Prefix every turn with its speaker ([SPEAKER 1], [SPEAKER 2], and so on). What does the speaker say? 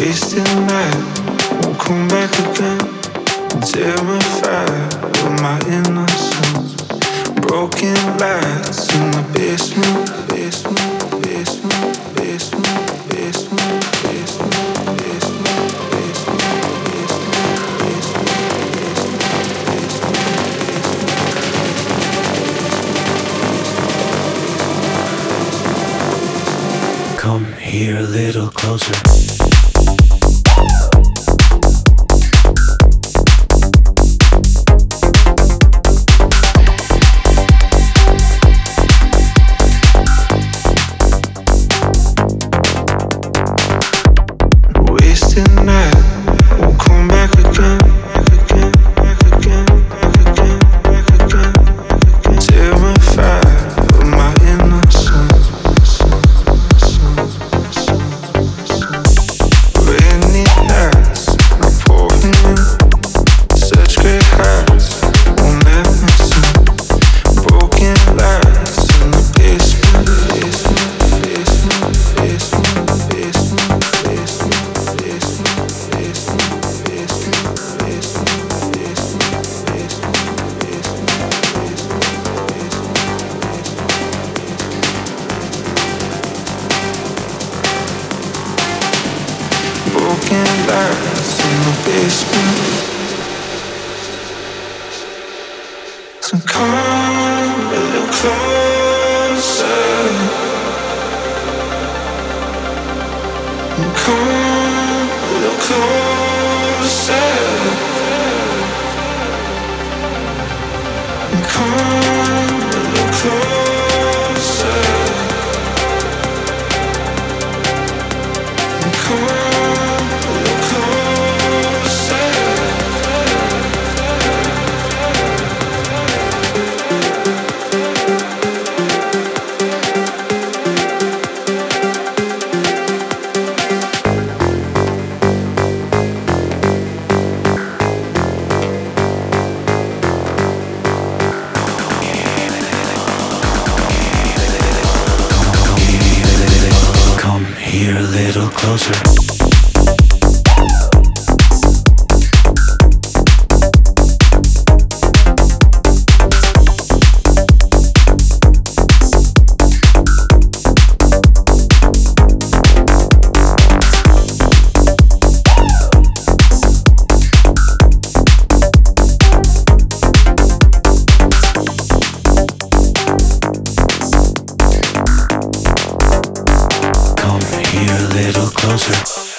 [SPEAKER 1] Wasted night won't come back again. I'm terrified of my innocence. Broken lights in the basement, basement, basement, basement, basement, basement, basement, basement. Come here a little closer. Broken lights in the basement. So come a little closer. Come a little closer. Come a little closer. Come. Here a little closer. Come here a little closer.